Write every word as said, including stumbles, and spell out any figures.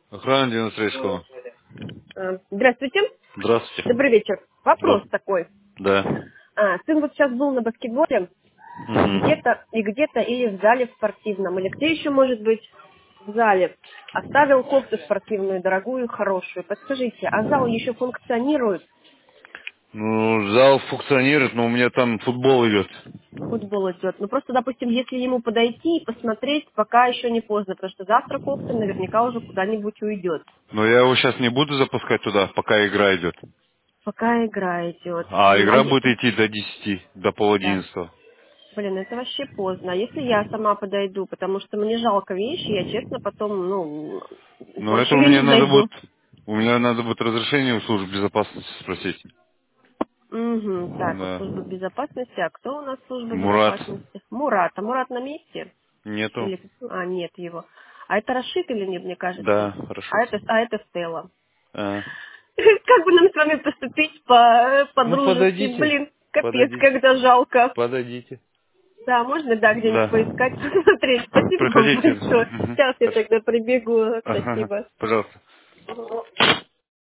Охрана девяносто три школа. А, Здравствуйте. Здравствуйте. Добрый вечер. Вопрос Здравствуйте. такой. Да. А, сын вот сейчас был на баскетболе, и Мгм. где-то, и где-то или в зале спортивном, или где еще может быть в зале. Оставил кофту спортивную, дорогую, хорошую. Подскажите, а зал еще функционирует? Ну, зал функционирует, но у меня там футбол идет. Футбол идет. Ну просто, допустим, если ему подойти и посмотреть, пока еще не поздно, потому что завтра кофта наверняка уже куда-нибудь уйдет. Но я его сейчас не буду запускать туда, пока игра идет. Пока игра идет. А М, А, игра е- будет идти до десяти, до пол да. одиннадцатого. Блин, это вообще поздно. А если я сама подойду, потому что мне жалко вещи, я честно потом, ну, Но больше это у ее меня не надо будет, найду. у меня надо будет разрешение у службы безопасности спросить. Угу, так, у Да. службы безопасности. А кто у нас служба Мурат. безопасности? Мурат. А Мурат на месте? Нету. Или, а, нет его. А это Рашид или нет, мне кажется? Да, хорошо. А это, а это Стелла. А. Как бы нам с вами поступить по- Ну, по-дружески? подойдите. Блин, капец, Подойдите. когда жалко. Подойдите. Да, можно, да, где-нибудь Да. поискать, посмотреть. Спасибо вам Проходите. большое. Мгм. Сейчас я Хорошо. тогда прибегу. Ага, Спасибо. пожалуйста.